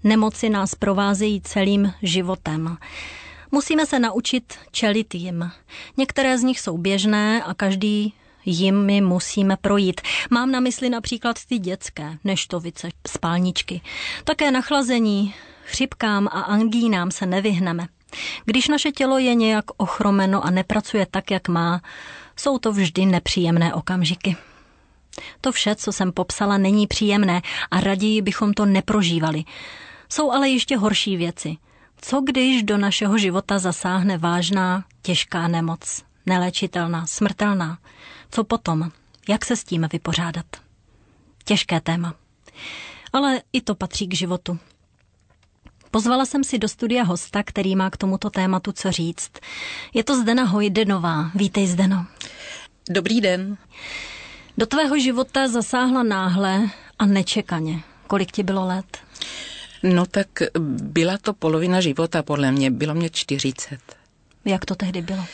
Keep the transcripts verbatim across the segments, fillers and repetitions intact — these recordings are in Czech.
Nemoci nás provázejí celým životem. Musíme se naučit čelit jim. Některé z nich jsou běžné a každý jimi musíme projít. Mám na mysli například ty dětské, neštovice, spálničky. Také nachlazení, chřipkám a angínám se nevyhneme. Když naše tělo je nějak ochromeno a nepracuje tak, jak má, jsou to vždy nepříjemné okamžiky. To vše, co jsem popsala, není příjemné a raději bychom to neprožívali. Jsou ale ještě horší věci. Co když do našeho života zasáhne vážná, těžká nemoc, neléčitelná, smrtelná? Co potom? Jak se s tím vypořádat? Těžké téma. Ale i to patří k životu. Pozvala jsem si do studia hosta, který má k tomuto tématu co říct. Je to Zdena Hojdenová. Vítej, Zdeno. Dobrý den. Do tvého života zasáhla náhle a nečekaně. Kolik ti bylo let? No tak byla to polovina života podle mě. Bylo mě čtyřicet. Jak to tehdy bylo?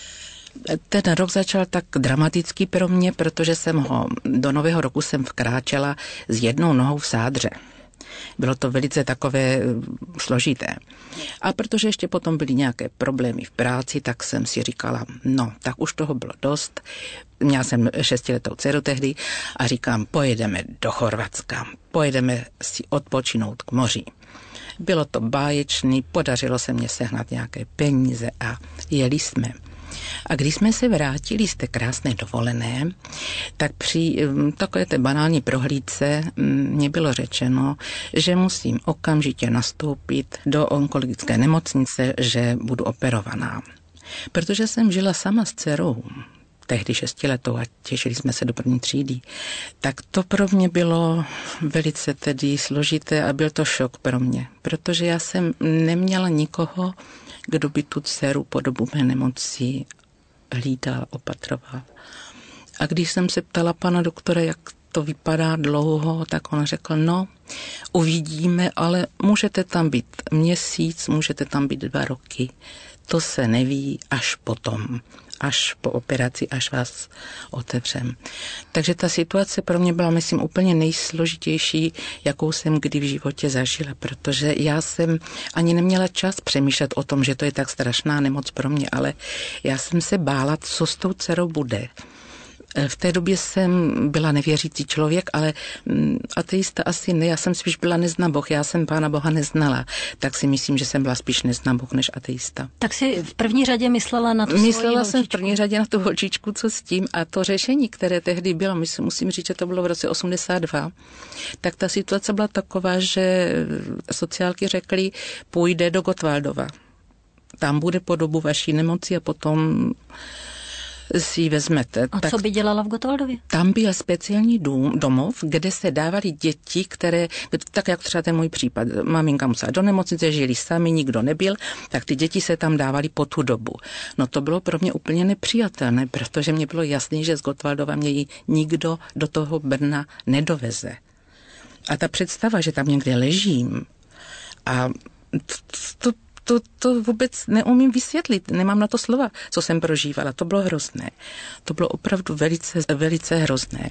Ten rok začal tak dramaticky pro mě, protože jsem ho, do nového roku jsem vkráčela s jednou nohou v sádře. Bylo to velice takové složité. A protože ještě potom byly nějaké problémy v práci, tak jsem si říkala, no, tak už toho bylo dost. Měla jsem šestiletou dceru tehdy a říkám, pojedeme do Chorvatska, pojedeme si odpočinout k moři. Bylo to báječný, podařilo se mně sehnat nějaké peníze a jeli jsme. A když jsme se vrátili z té krásné dovolené, tak při takové té banální prohlídce mě bylo řečeno, že musím okamžitě nastoupit do onkologické nemocnice, že budu operovaná. Protože jsem žila sama s dcerou, tehdy šestiletou a těšili jsme se do první třídy, tak to pro mě bylo velice tedy složité a byl to šok pro mě, protože já jsem neměla nikoho, kdo by tu dceru po dobu mé nemoci hlídal, opatroval. A když jsem se ptala pana doktora, jak to vypadá dlouho, tak on řekl, no, uvidíme, ale můžete tam být měsíc, můžete tam být dva roky. To se neví až potom, až po operaci, až vás otevřem. Takže ta situace pro mě byla, myslím, úplně nejsložitější, jakou jsem kdy v životě zažila, protože já jsem ani neměla čas přemýšlet o tom, že to je tak strašná nemoc pro mě, ale já jsem se bála, co s tou dcerou bude. V té době jsem byla nevěřící člověk, ale ateista asi ne, já jsem spíš byla neznaboh, já jsem Pána Boha neznala, tak si myslím, že jsem byla spíš neznaboh než ateista. Tak si v první řadě myslela na tu Myslela svoji jsem v první řadě na tu holčičku, co s tím, a to řešení, které tehdy bylo, myslím, musím říct, že to bylo v roce osmdesát dva, tak ta situace byla taková, že sociálky řekly, půjde do Gottwaldova. Tam bude po dobu vaší nemoci a potom si ji vezmete. A tak co by dělala v Gottwaldově? Tam byl speciální dům, domov, kde se dávali děti, které, tak jak třeba ten můj případ, maminka musela do nemocnice, žili sami, nikdo nebyl, tak ty děti se tam dávali po tu dobu. No to bylo pro mě úplně nepřijatelné, protože mě bylo jasné, že z Gottwaldova mě ji nikdo do toho Brna nedoveze. A ta představa, že tam někde ležím a to, to To, to vůbec neumím vysvětlit, nemám na to slova, co jsem prožívala. To bylo hrozné. To bylo opravdu velice, velice hrozné.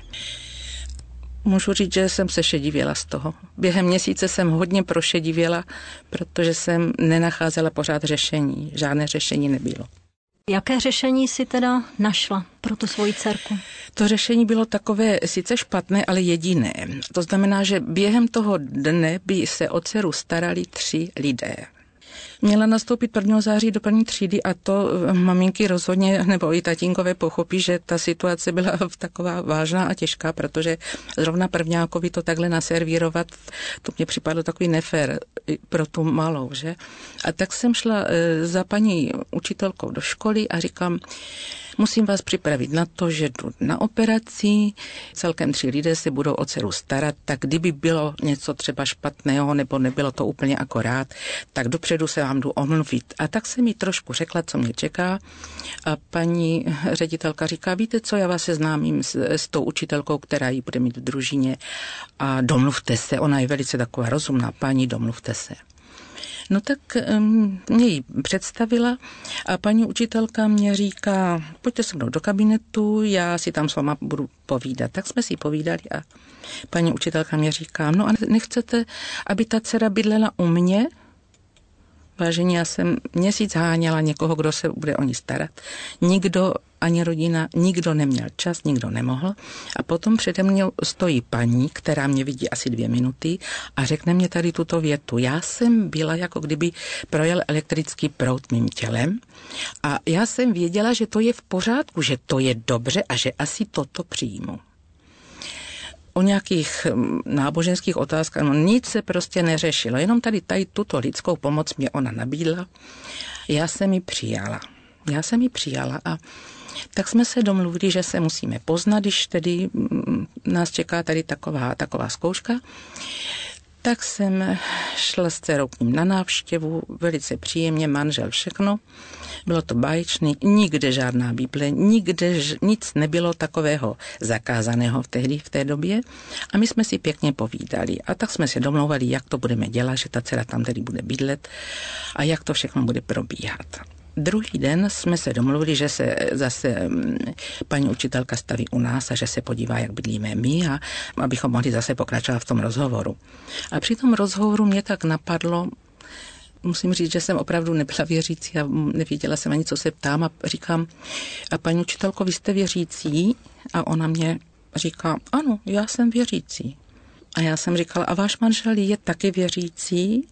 Můžu říct, že jsem se šedivěla z toho. Během měsíce jsem hodně prošedivěla, protože jsem nenacházela pořád řešení. Žádné řešení nebylo. Jaké řešení si teda našla pro tu svoji dcerku? To řešení bylo takové sice špatné, ale jediné. To znamená, že během toho dne by se o dceru starali tři lidé. Měla nastoupit prvního září do první třídy a to maminky rozhodně, nebo i tatínkové pochopí, že ta situace byla taková vážná a těžká, protože zrovna prvňákovi to takhle naservírovat, to mě připadlo takový nefér pro tu malou, že? A tak jsem šla za paní učitelkou do školy a říkám, musím vás připravit na to, že jdu na operaci, celkem tři lidé se budou o dceru starat, tak kdyby bylo něco třeba špatného, nebo nebylo to úplně akorát, tak dopředu se vám jdu omluvit. A tak se mi trošku řekla, co mě čeká, a paní ředitelka říká, víte co, já vás seznámím s, s tou učitelkou, která ji bude mít v družině, a domluvte se, ona je velice taková rozumná paní, domluvte se. No tak um, mě ji představila a paní učitelka mě říká, pojďte se mnou do kabinetu, já si tam s váma budu povídat. Tak jsme si povídali a paní učitelka mě říká, no a nechcete, aby ta dcera bydlela u mě? Vážení, já jsem měsíc háněla někoho, kdo se bude o ní starat. Nikdo, ani rodina, nikdo neměl čas, nikdo nemohl. A potom přede mnou stojí paní, která mě vidí asi dvě minuty a řekne mě tady tuto větu. Já jsem byla, jako kdyby projel elektrický proud mým tělem a já jsem věděla, že to je v pořádku, že to je dobře a že asi toto přijmu. O nějakých náboženských otázkách, no nic se prostě neřešilo, jenom tady, tady tuto lidskou pomoc mě ona nabídla. Já jsem ji přijala. Já jsem ji přijala a tak jsme se domluvili, že se musíme poznat, když tedy nás čeká tady taková, taková zkouška. Tak jsem šla s dcerou k ním na návštěvu, velice příjemně, manžel, všechno. Bylo to báječný, nikde žádná Bible, nikde nic nebylo takového zakázaného v tehdy, v té době. A my jsme si pěkně povídali. A tak jsme se domlouvali, jak to budeme dělat, že ta dcera tam tedy bude bydlet a jak to všechno bude probíhat. Druhý den jsme se domluvili, že se zase paní učitelka staví u nás a že se podívá, jak bydlíme my a abychom mohli zase pokračovat v tom rozhovoru. A při tom rozhovoru mě tak napadlo, musím říct, že jsem opravdu nebyla věřící a nevěděla jsem ani, co se ptám a říkám, a paní učitelko, vy jste věřící? A ona mě říká, ano, já jsem věřící. A já jsem říkala, a váš manžel je taky věřící?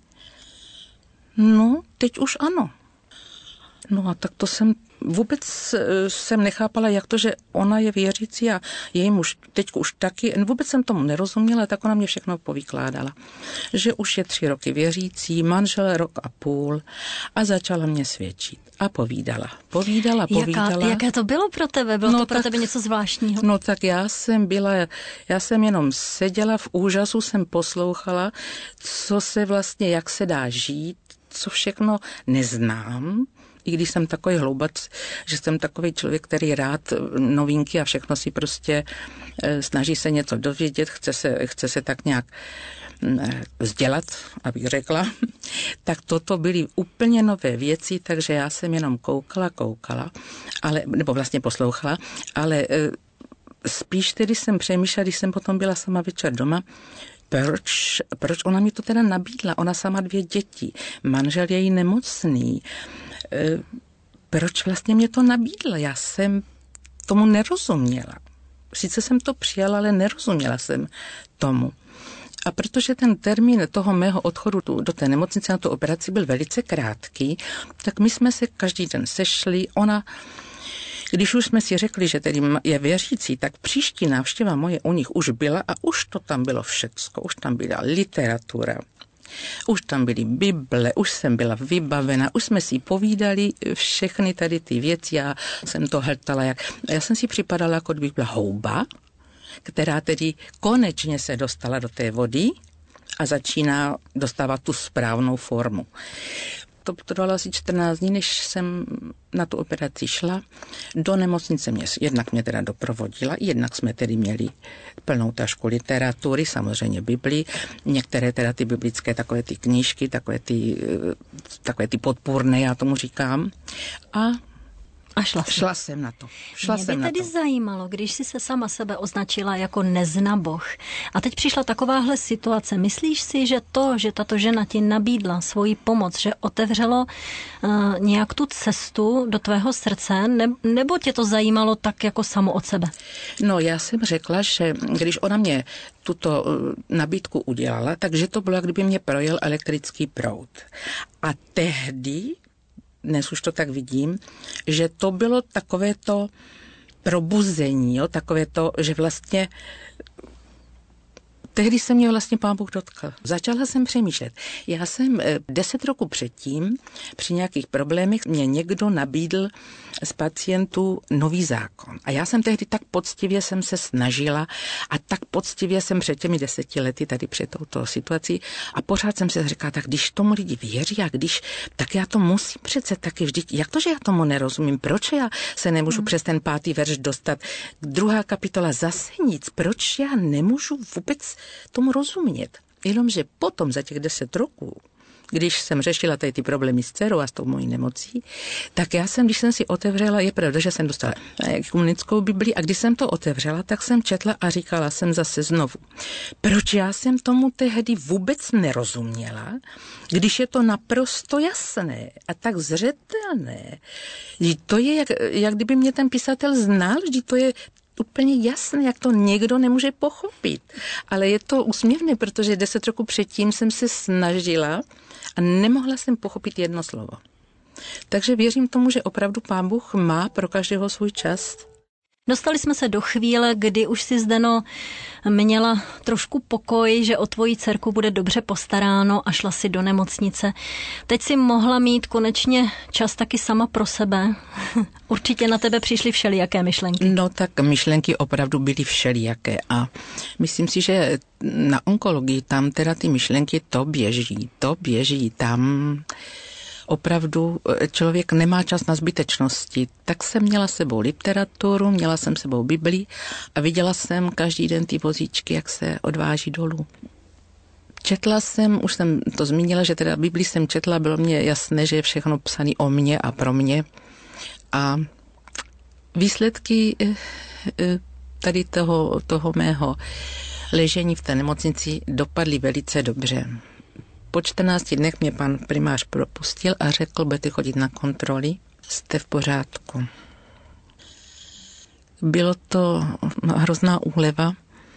No, teď už ano. No a tak to jsem, vůbec jsem nechápala, jak to, že ona je věřící a její muž teď už taky, vůbec jsem tomu nerozuměla, tak ona mě všechno povykládala. Že už je tři roky věřící, manžel rok a půl a začala mě svědčit. A povídala, povídala, povídala. Jaká, jaké to bylo pro tebe? Bylo no to pro tak, tebe něco zvláštního? No tak já jsem byla, já jsem jenom seděla v úžasu, jsem poslouchala, co se vlastně, jak se dá žít, co všechno neznám. I když jsem takový hloubac, že jsem takový člověk, který rád novinky a všechno si prostě snaží se něco dovědět, chce se, chce se tak nějak vzdělat, abych řekla, tak toto byly úplně nové věci, takže já jsem jenom koukala, koukala, ale, nebo vlastně poslouchala, ale spíš tedy jsem přemýšlela, když jsem potom byla sama večer doma, proč, proč ona mi to teda nabídla, ona sama dvě děti, manžel je jí nemocný, proč vlastně mě to nabídla? Já jsem tomu nerozuměla. Sice jsem to přijala, ale nerozuměla jsem tomu. A protože ten termín toho mého odchodu do té nemocnice na tu operaci byl velice krátký, tak my jsme se každý den sešli. Ona, když už jsme si řekli, že tedy je věřící, tak příští návštěva moje u nich už byla a už to tam bylo všecko. Už tam byla literatura, už tam byly Bible, už jsem byla vybavena, už jsme si povídali všechny tady ty věci, já jsem to hltala, jak... Já jsem si připadala, jako kdybych byla houba, která tedy konečně se dostala do té vody a začíná dostávat tu správnou formu. To trvalo asi čtrnáct dní, než jsem na tu operaci šla. Do nemocnice mě, jednak mě teda doprovodila, jednak jsme tedy měli plnou tašku literatury, samozřejmě Biblii, některé teda ty biblické takové ty knížky, takové ty, takové ty podpůrné, já tomu říkám. A A šla jsem. Šla jsem na to. Šla Mě jsem by na tedy to. zajímalo, když jsi se sama sebe označila jako neznaboh a teď přišla takováhle situace, myslíš si, že to, že tato žena ti nabídla svoji pomoc, že otevřelo uh, nějak tu cestu do tvého srdce, ne, nebo tě to zajímalo tak jako samo od sebe? No, já jsem řekla, že když ona mě tuto uh, nabídku udělala, takže to bylo, jak kdyby mě projel elektrický proud. A tehdy dnes už to tak vidím, že to bylo takové to probuzení, jo? Takové to, že vlastně tehdy se mě vlastně Pán Bůh dotkl. Začala jsem přemýšlet. Já jsem deset roku předtím při nějakých problémech mě někdo nabídl z pacientů nový zákon. A já jsem tehdy tak poctivě jsem se snažila a tak poctivě jsem před těmi deseti lety tady před touto situací a pořád jsem se říkala, tak když tomu lidi věří a když, tak já to musím přece taky vždyť. Jak to, že já tomu nerozumím? Proč já se nemůžu hmm. přes ten pátý verš dostat? Druhá kapitola zase nic. Proč já nemůžu vůbec tomu rozumět? Jenomže potom za těch deset roků když jsem řešila tady ty problémy s dcerou a s tou mojí nemocí, tak já jsem, když jsem si otevřela, je pravda, že jsem dostala ekumenickou Bibli a když jsem to otevřela, tak jsem četla a říkala jsem zase znovu, proč já jsem tomu tehdy vůbec nerozuměla, když je to naprosto jasné a tak zřetelné. To je, jak, jak kdyby mě ten písatel znal, že to je úplně jasné, jak to někdo nemůže pochopit. Ale je to úsměvné, protože deset roku předtím jsem se snažila a nemohla jsem pochopit jedno slovo. Takže věřím tomu, že opravdu Pán Bůh má pro každého svůj čas. Dostali jsme se do chvíle, kdy už si Zdeno měla trošku pokoj, že o tvoji dcerku bude dobře postaráno a šla si do nemocnice. Teď si mohla mít konečně čas taky sama pro sebe. Určitě na tebe přišly všelijaké myšlenky. No tak myšlenky opravdu byly všelijaké a myslím si, že na onkologii tam teda ty myšlenky to běží, to běží tam. Opravdu člověk nemá čas na zbytečnosti. Tak jsem měla sebou literaturu, měla jsem sebou Bibli a viděla jsem každý den ty vozíčky, jak se odváží dolů. Četla jsem, už jsem to zmínila, že teda Bibli jsem četla, bylo mě jasné, že je všechno psané o mně a pro mě. A výsledky tady toho, toho mého ležení v té nemocnici dopadly velice dobře. Po čtrnácti dnech mě pan primář propustil a řekl, budete chodit na kontroly, jste v pořádku. Bylo to hrozná úleva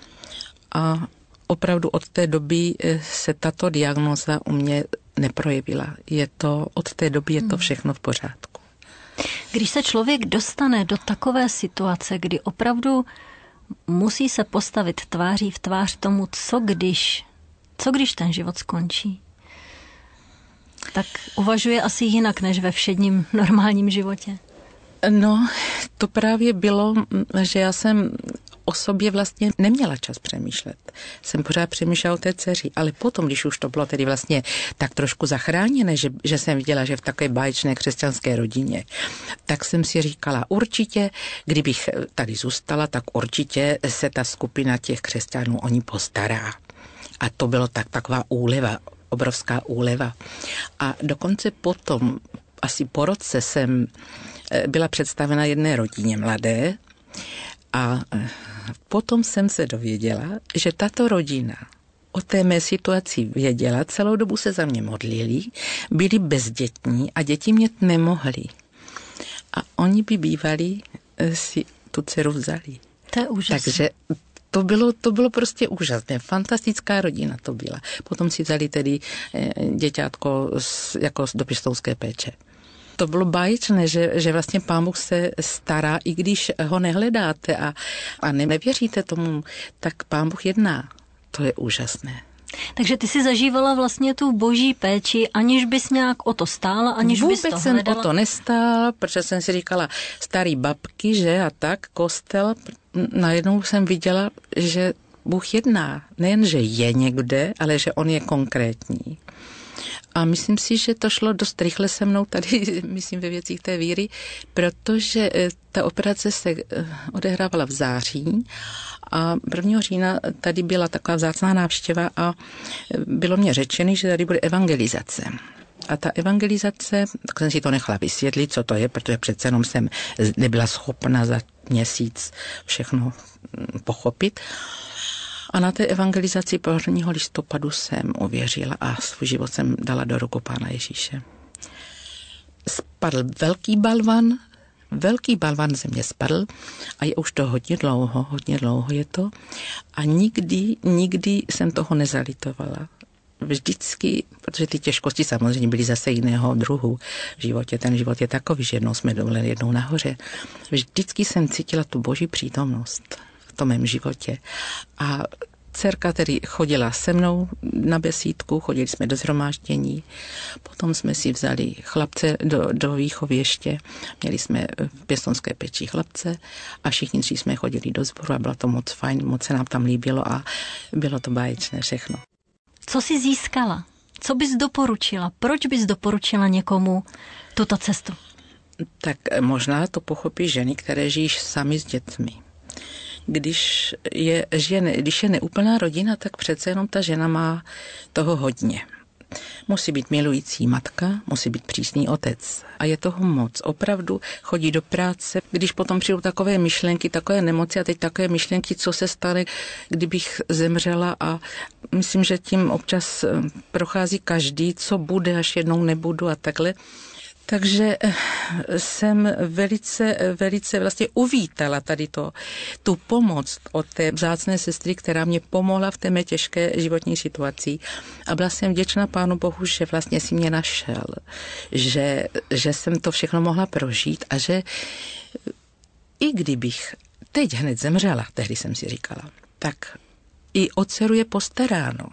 a opravdu od té doby se tato diagnóza u mě neprojevila. Je to, od té doby je to všechno v pořádku. Když se člověk dostane do takové situace, kdy opravdu musí se postavit tváří v tvář tomu, co když, co když ten život skončí, tak uvažuje asi jinak, než ve všedním normálním životě. No, to právě bylo, že já jsem o sobě vlastně neměla čas přemýšlet. Jsem pořád přemýšlela o té dceři, ale potom, když už to bylo tedy vlastně tak trošku zachráněné, že, že jsem viděla, že v takové báječné křesťanské rodině, tak jsem si říkala, určitě, kdybych tady zůstala, tak určitě se ta skupina těch křesťanů o ní postará. A to bylo tak taková úleva, obrovská úleva. A dokonce potom, asi po roce jsem byla představena jedné rodině mladé a potom jsem se dověděla, že tato rodina o té mé situaci věděla, celou dobu se za mě modlili, byli bezdětní a děti mě nemohli. A oni by bývali si tu dceru vzali. To je úžasné. Takže To bylo, to bylo prostě úžasné, fantastická rodina to byla. Potom si vzali tedy děťátko z, jako do pěstounské péče. To bylo báječné, že, že vlastně Pán Bůh se stará, i když ho nehledáte a, a nevěříte tomu, tak Pán Bůh jedná. To je úžasné. Takže ty si zažívala vlastně tu boží péči, aniž bys nějak o to stála, aniž Vůbec bys to jsem hledala? o to nestála, protože jsem si říkala, starý babky, že a tak, kostel. Najednou jsem viděla, že Bůh jedná. Nejen, že je někde, ale že on je konkrétní. A myslím si, že to šlo dost rychle se mnou tady, myslím, ve věcích té víry, protože ta operace se odehrávala v září a prvního října tady byla taková vzácná návštěva a bylo mě řečeno, že tady bude evangelizace. A ta evangelizace, tak jsem si to nechala vysvětlit, co to je, protože přece jenom jsem nebyla schopna za měsíc všechno pochopit. A na té evangelizaci prvního listopadu jsem uvěřila a svůj život jsem dala do rukou Pána Ježíše. Spadl velký balvan, velký balvan ze mě spadl a je už to hodně dlouho, hodně dlouho je to. A nikdy, nikdy jsem toho nezalitovala. Vždycky, protože ty těžkosti samozřejmě byly zase jiného druhu v životě. Ten život je takový, že jednou jsme dole, jednou nahoře. Vždycky jsem cítila tu boží přítomnost v tom mém životě. A dcerka tedy chodila se mnou na besídku, chodili jsme do shromáždění, potom jsme si vzali chlapce do, do výchověště, měli jsme v pěstounské péči chlapce a všichni tři jsme chodili do sboru a bylo to moc fajn, moc se nám tam líbilo a bylo to báječné všechno. Co jsi získala? Co bys doporučila? Proč bys doporučila někomu tuto cestu? Tak možná to pochopí ženy, které žijí sami s dětmi. Když je, žije, když je neúplná rodina, tak přece jenom ta žena má toho hodně. Musí být milující matka, musí být přísný otec. A je toho moc. Opravdu chodí do práce, když potom přijdou takové myšlenky, takové nemoci a teď takové myšlenky, co se stane, kdybych zemřela, a myslím, že tím občas prochází každý, co bude, až jednou nebudu a takhle. Takže jsem velice, velice vlastně uvítala tady to, tu pomoc od té vzácné sestry, která mě pomohla v té mé těžké životní situaci. A byla jsem vděčná Pánu Bohu, že vlastně si mě našel, že, že jsem to všechno mohla prožít a že i kdybych teď hned zemřela, tehdy jsem si říkala, tak i o dceru je postaráno.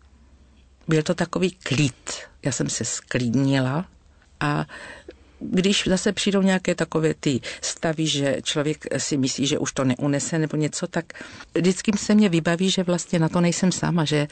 Byl to takový klid. Já jsem se sklidnila. A když zase přijdou nějaké takové ty stavy, že člověk si myslí, že už to neunese nebo něco, tak vždycky se mě vybaví, že vlastně na to nejsem sama, že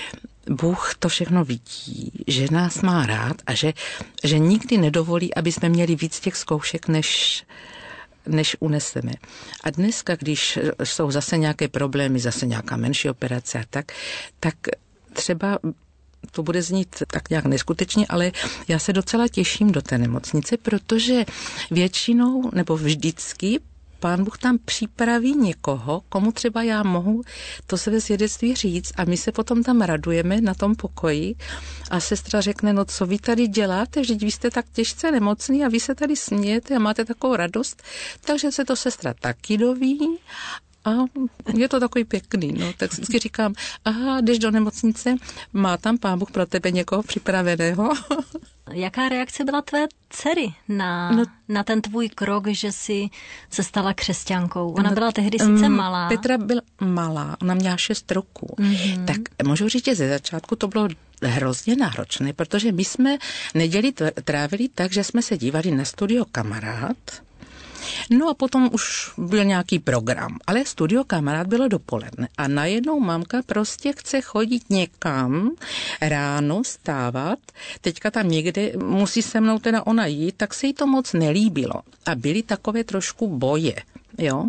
Bůh to všechno vidí, že nás má rád a že, že nikdy nedovolí, aby jsme měli víc těch zkoušek, než, než uneseme. A dneska, když jsou zase nějaké problémy, zase nějaká menší operace a tak, tak třeba to bude znít tak nějak neskutečně, ale já se docela těším do té nemocnice, protože většinou nebo vždycky Pán Bůh tam připraví někoho, komu třeba já mohu to své svědectví říct a my se potom tam radujeme na tom pokoji a sestra řekne, no co vy tady děláte, vždyť vy jste tak těžce nemocný a vy se tady smějete a máte takovou radost, takže se to sestra taky doví. A je to takový pěkný, no, tak vždycky říkám, aha, jdeš do nemocnice, má tam Pán Bůh pro tebe někoho připraveného. Jaká reakce byla tvé dcery na, no, na ten tvůj krok, že jsi se stala křesťankou? Ona byla tehdy sice malá. Petra byla malá, ona měla šest roků. Mm-hmm. Tak můžu říct, že ze začátku to bylo hrozně náročné, protože my jsme neděli trávili tak, že jsme se dívali na Studio Kamarád. No a potom už byl nějaký program, ale Studio Kamarád bylo dopoledne a najednou mamka prostě chce chodit někam ráno, stávat, teďka tam někde musí se mnou teda ona jít, tak se jí to moc nelíbilo a byly takové trošku boje, jo.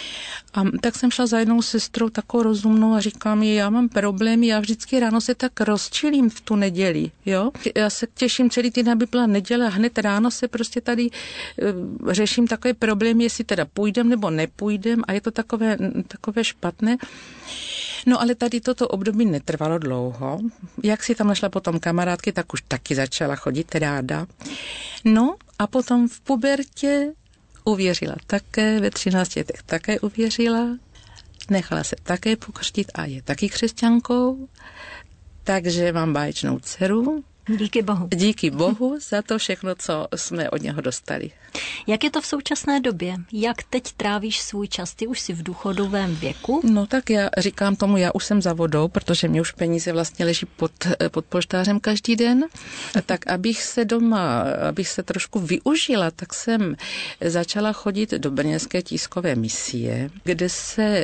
A tak jsem šla za jednou sestrou takovou rozumnou a říkám jí, já mám problémy, já vždycky ráno se tak rozčilím v tu neděli, jo. Já se těším celý týden, aby byla neděle a hned ráno se prostě tady uh, řeším takové problémy, jestli teda půjdem nebo nepůjdem a je to takové, takové špatné. No ale tady toto období netrvalo dlouho. Jak si tam našla potom kamarádky, tak už taky začala chodit ráda. No a potom v pubertě uvěřila také, ve třinácti letech také uvěřila, nechala se také pokřtít a je taky křesťankou, takže mám báječnou dceru. Díky Bohu. Díky Bohu za to všechno, co jsme od něho dostali. Jak je to v současné době? Jak teď trávíš svůj čas? Ty už jsi v důchodovém věku? No tak já říkám tomu, já už jsem za vodou, protože mě už peníze vlastně leží pod, pod polštářem každý den. Tak abych se doma, abych se trošku využila, tak jsem začala chodit do Brněnské tiskové misie, kde se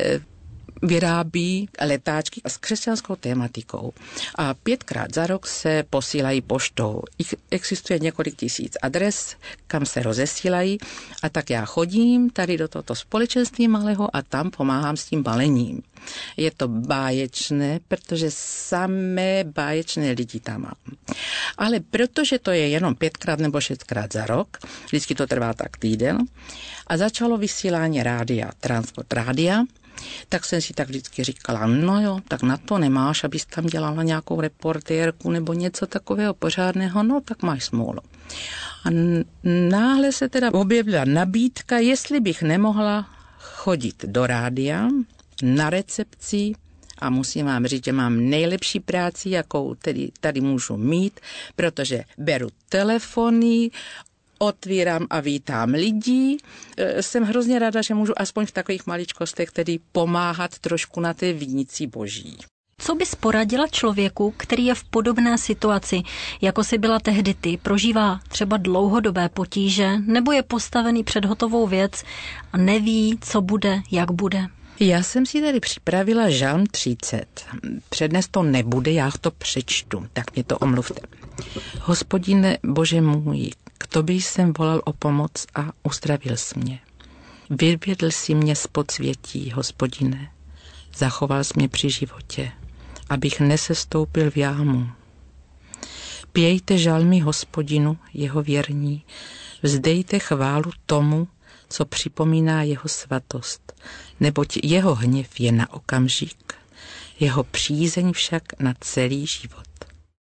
vyrábí letáčky s křesťanskou tématikou a pětkrát za rok se posílají poštou. Ich existuje několik tisíc adres, kam se rozesílají a tak já chodím tady do tohoto společenství malého a tam pomáhám s tím balením. Je to báječné, protože samé báječné lidi tam mám. Ale protože to je jenom pětkrát nebo šestkrát za rok, vždycky to trvá tak týden a začalo vysílání rádia, transport rádia, tak jsem si tak vždycky říkala, no jo, tak na to nemáš, abys tam dělala nějakou reportérku nebo něco takového pořádného, no tak máš smůlu. A náhle se teda objevila nabídka, jestli bych nemohla chodit do rádia na recepci a musím vám říct, že mám nejlepší práci, jakou tedy tady můžu mít, protože beru telefony, otvírám a vítám lidí. Jsem hrozně ráda, že můžu aspoň v takových maličkostech tedy pomáhat trošku na té vinici boží. Co bys poradila člověku, který je v podobné situaci, jako jsi byla tehdy ty, prožívá třeba dlouhodobé potíže, nebo je postavený před hotovou věc a neví, co bude, jak bude? Já jsem si tady připravila Žalm třicet. Přednes to nebude, já to přečtu, tak mě to omluvte. Hospodine Bože můj, k tobě jsem volal o pomoc a uzdravil jsi mě. Vyvedl jsi mě z podsvětí, Hospodine. Zachoval jsi mě při životě, abych nesestoupil v jámu. Zpějte žalmy Hospodinu, jeho věrní, vzdejte chválu tomu, co připomíná jeho svatost, neboť jeho hněv je na okamžik, jeho přízeň však na celý život.